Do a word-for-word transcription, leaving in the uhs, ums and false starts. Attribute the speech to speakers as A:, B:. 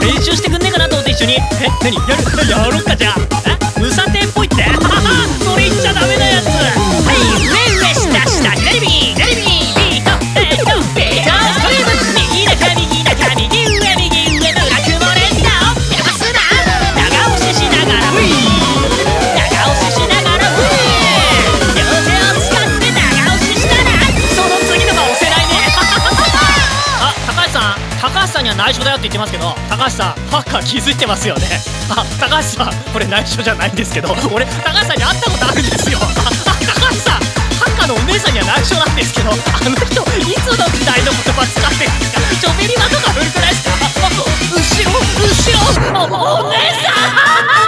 A: 練習してくんねえかなと思って一緒に。え、何やるやろっかじゃあ。え、無査定っぽいってそれ言っちゃダメなやつ。はい、上上下下左右左右ビートえっとビートストリーム右中右中右上右上村雲連打を目指すな。長押ししながらウィー長押ししながらウィー両手を使って長押ししたらその次のが押せないねあ、高橋さん高橋さんには内緒だよって言ってますけど、高橋さんハッカー気づいてますよね。あ、高橋さんこれ内緒じゃないんですけど、俺高橋さんに会ったことあるんですよ。あ、高橋さんハッカーのお姉さんには内緒なんですけど、あの人いつの時代の言葉使ってるんですか。ちょべりまとか古くないですか。あ、後ろ後ろお、お姉さん